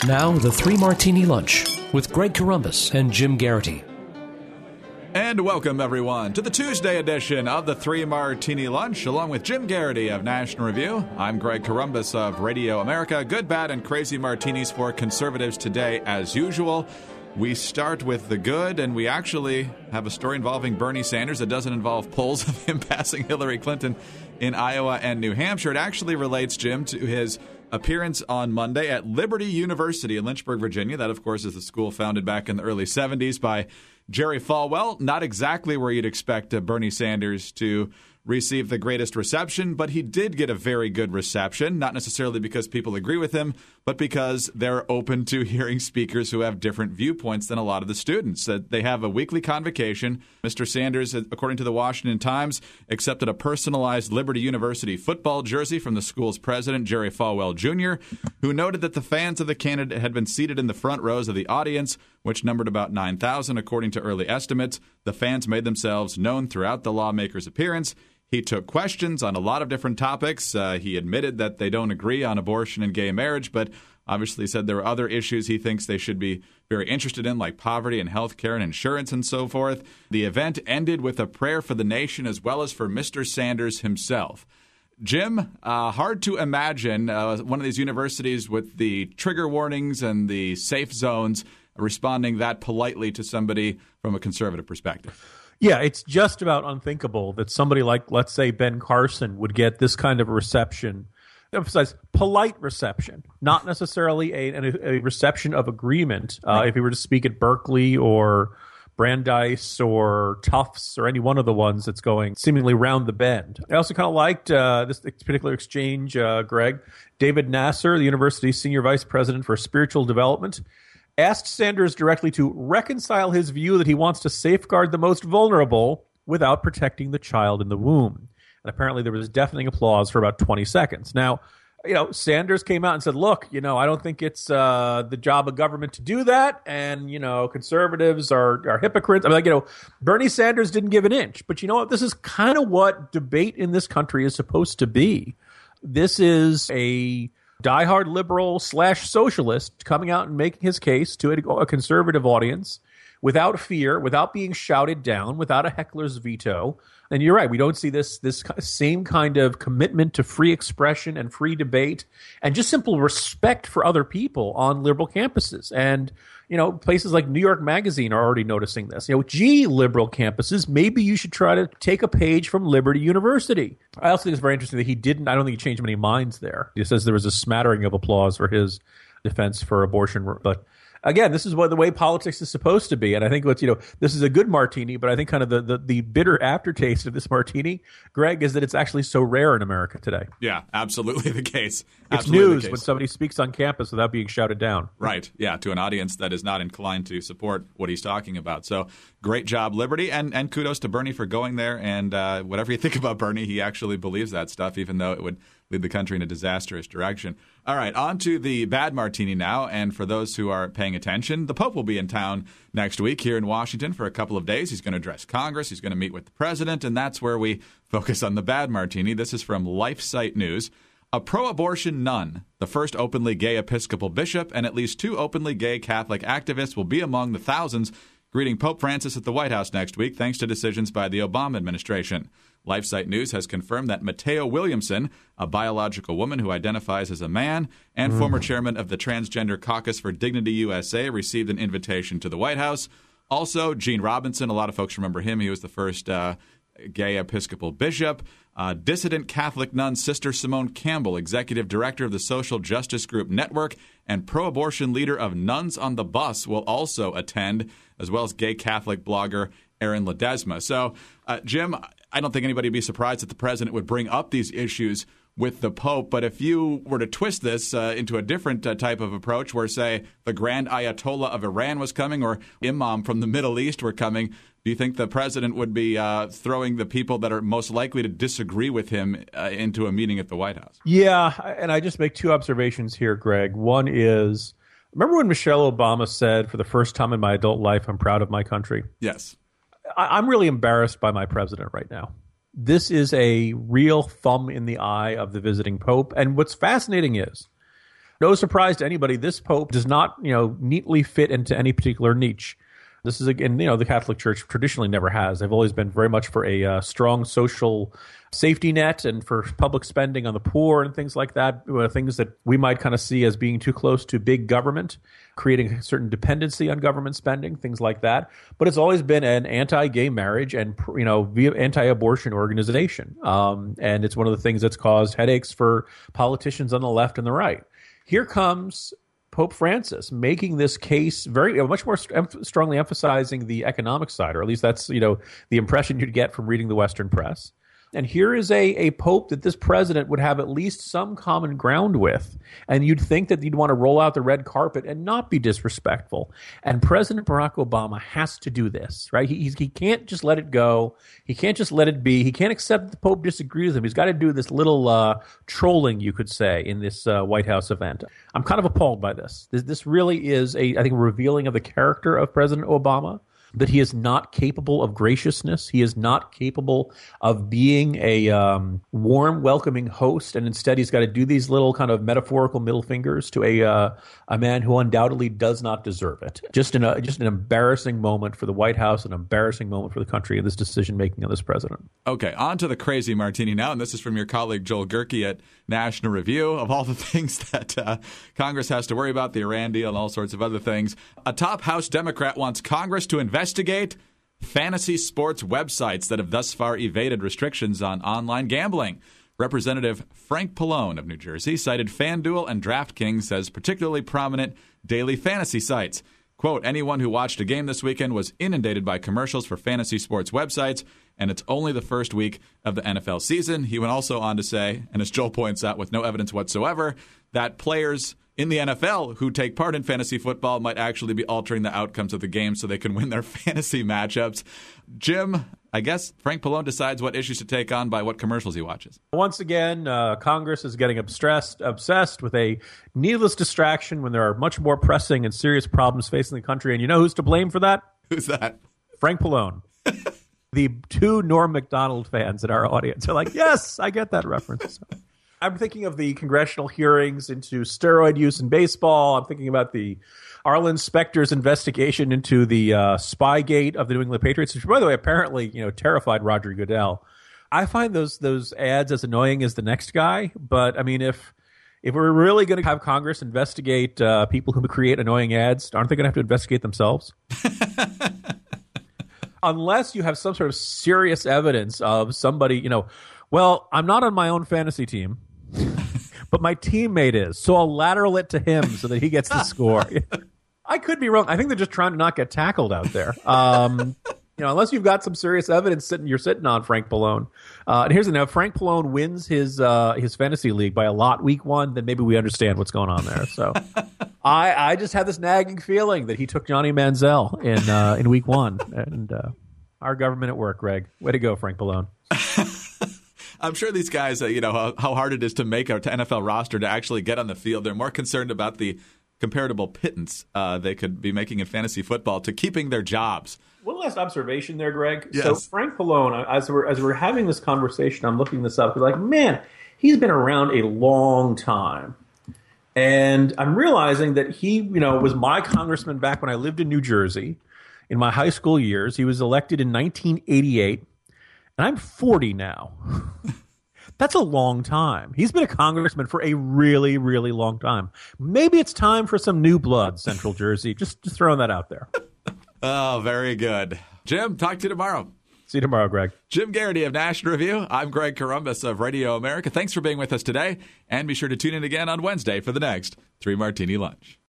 Now, the Three Martini Lunch with Greg Corombos and Jim Garrity. And welcome, everyone, to the Tuesday edition of the Three Martini Lunch, along with Jim Garrity of National Review. I'm Greg Corombos of Radio America. Good, bad, and crazy martinis for conservatives today, as usual. We start with the good, and we actually have a story involving Bernie Sanders that doesn't involve polls of him passing Hillary Clinton in Iowa and New Hampshire. It actually relates, Jim, to his appearance on Monday at Liberty University in Lynchburg, Virginia. That, of course, is the school founded back in the early 70s by Jerry Falwell. Not exactly where you'd expect Bernie Sanders to receive the greatest reception, but he did get a very good reception, not necessarily because people agree with him, but because they're open to hearing speakers who have different viewpoints than a lot of the students. They have a weekly convocation. Mr. Sanders, according to the Washington Times, accepted a personalized Liberty University football jersey from the school's president, Jerry Falwell Jr., who noted that the fans of the candidate had been seated in the front rows of the audience, which numbered about 9,000, according to early estimates. The fans made themselves known throughout the lawmaker's appearance. He took questions on a lot of different topics. He admitted that they don't agree on abortion and gay marriage, but obviously said there are other issues he thinks they should be very interested in, like poverty and health care and insurance and so forth. The event ended with a prayer for the nation as well as for Mr. Sanders himself. Jim, hard to imagine one of these universities with the trigger warnings and the safe zones responding that politely to somebody from a conservative perspective. Yeah, it's just about unthinkable that somebody like, let's say, Ben Carson would get this kind of a reception. Emphasize polite reception, not necessarily a reception of agreement. Right. If he were to speak at Berkeley or Brandeis or Tufts or any one of the ones that's going seemingly round the bend. I also kind of liked this particular exchange, Greg. David Nasser, the university's senior vice president for spiritual development, asked Sanders directly to reconcile his view that he wants to safeguard the most vulnerable without protecting the child in the womb. And apparently there was deafening applause for about 20 seconds. Now, Sanders came out and said, look, I don't think it's the job of government to do that. And, conservatives are hypocrites. Bernie Sanders didn't give an inch. But you know what? This is kind of what debate in this country is supposed to be. This is a diehard liberal / socialist coming out and making his case to a conservative audience without fear, without being shouted down, without a heckler's veto. And you're right, we don't see this same kind of commitment to free expression and free debate and just simple respect for other people on liberal campuses. And, places like New York Magazine are already noticing this. Liberal campuses, maybe you should try to take a page from Liberty University. I also think it's very interesting that I don't think he changed many minds there. He says there was a smattering of applause for his defense for abortion, but again, this is the way politics is supposed to be. And I think this is a good martini, but I think kind of the bitter aftertaste of this martini, Greg, is that it's actually so rare in America today. Yeah, absolutely the case. It's news when somebody speaks on campus without being shouted down. Right. Yeah, to an audience that is not inclined to support what he's talking about. So great job, Liberty, and kudos to Bernie for going there. And whatever you think about Bernie, he actually believes that stuff, even though it would lead the country in a disastrous direction. All right, on to the bad martini now. And for those who are paying attention, the Pope will be in town next week here in Washington for a couple of days. He's going to address Congress. He's going to meet with the president. And that's where we focus on the bad martini. This is from LifeSite News. A pro-abortion nun, the first openly gay Episcopal bishop, and at least 2 openly gay Catholic activists will be among the thousands greeting Pope Francis at the White House next week, thanks to decisions by the Obama administration. LifeSite News has confirmed that Mateo Williamson, a biological woman who identifies as a man and former chairman of the Transgender Caucus for Dignity USA, received an invitation to the White House. Also, Gene Robinson, a lot of folks remember him. He was the first gay Episcopal bishop. Dissident Catholic nun Sister Simone Campbell, executive director of the social justice group Network and pro-abortion leader of Nuns on the Bus, will also attend, as well as gay Catholic blogger Aaron Ledesma. So, Jim, I don't think anybody would be surprised that the president would bring up these issues with the Pope. But if you were to twist this into a different type of approach where, say, the Grand Ayatollah of Iran was coming or Imam from the Middle East were coming, do you think the president would be throwing the people that are most likely to disagree with him into a meeting at the White House? Yeah, and I just make 2 observations here, Greg. One is, remember when Michelle Obama said, for the first time in my adult life, I'm proud of my country? Yes. I'm really embarrassed by my president right now. This is a real thumb in the eye of the visiting Pope. And what's fascinating is No surprise to anybody, this pope does not, neatly fit into any particular niche. This is, again, the Catholic Church traditionally never has. They've always been very much for a strong social safety net and for public spending on the poor and things like that, things that we might kind of see as being too close to big government, creating a certain dependency on government spending, things like that. But it's always been an anti-gay marriage and, anti-abortion organization. And it's one of the things that's caused headaches for politicians on the left and the right. Here comes Pope Francis making this case much more strongly emphasizing the economic side, or at least that's, the impression you'd get from reading the Western press. And here is a pope that this president would have at least some common ground with. And you'd think that you'd want to roll out the red carpet and not be disrespectful. And President Barack Obama has to do this, right? He can't just let it go. He can't just let it be. He can't accept that the pope disagrees with him. He's got to do this little trolling, you could say, in this White House event. I'm kind of appalled by this. This really is I think, revealing of the character of President Obama. That he is not capable of graciousness. He is not capable of being a warm, welcoming host, and instead he's got to do these little kind of metaphorical middle fingers to a man who undoubtedly does not deserve it. Just an embarrassing moment for the White House, an embarrassing moment for the country, and this decision-making of this president. Okay, on to the crazy martini now, and this is from your colleague Joel Gerke at National Review. Of all the things that Congress has to worry about, the Iran deal and all sorts of other things, a top House Democrat wants Congress to investigate fantasy sports websites that have thus far evaded restrictions on online gambling. Representative Frank Pallone of New Jersey cited FanDuel and DraftKings as particularly prominent daily fantasy sites. Quote, anyone who watched a game this weekend was inundated by commercials for fantasy sports websites, and it's only the first week of the NFL season. He went also on to say, and as Joel points out with no evidence whatsoever, that players in the NFL who take part in fantasy football might actually be altering the outcomes of the game so they can win their fantasy matchups. Jim, I guess Frank Pallone decides what issues to take on by what commercials he watches. Once again, Congress is getting obsessed with a needless distraction when there are much more pressing and serious problems facing the country. And you know who's to blame for that? Who's that? Frank Pallone. The two Norm Macdonald fans in our audience are like, yes, I get that reference. I'm thinking of the congressional hearings into steroid use in baseball. I'm thinking about the Arlen Specter's investigation into the Spygate of the New England Patriots, which, by the way, apparently terrified Roger Goodell. I find those ads as annoying as the next guy. But I mean, if we're really going to have Congress investigate people who create annoying ads, aren't they going to have to investigate themselves? Unless you have some sort of serious evidence of somebody, well, I'm not on my own fantasy team. But my teammate is, so I'll lateral it to him so that he gets the score. I could be wrong. I think they're just trying to not get tackled out there. Unless you've got some serious evidence you're sitting on, Frank Pallone. And here's the now: if Frank Pallone wins his fantasy league by a lot week one, then maybe we understand what's going on there. So I just have this nagging feeling that he took Johnny Manziel in week one, and our government at work. Greg, way to go, Frank Pallone. I'm sure these guys, how hard it is to make an NFL roster to actually get on the field. They're more concerned about the comparable pittance they could be making in fantasy football to keeping their jobs. One last observation there, Greg. Yes. So Frank Pallone, as we're having this conversation, I'm looking this up. We're like, man, he's been around a long time. And I'm realizing that he, was my congressman back when I lived in New Jersey in my high school years. He was elected in 1988. And I'm 40 now. That's a long time. He's been a congressman for a really, really long time. Maybe it's time for some new blood, Central Jersey. Just throwing that out there. Oh, very good. Jim, talk to you tomorrow. See you tomorrow, Greg. Jim Garrity of National Review. I'm Greg Corombos of Radio America. Thanks for being with us today. And be sure to tune in again on Wednesday for the next 3 Martini Lunch.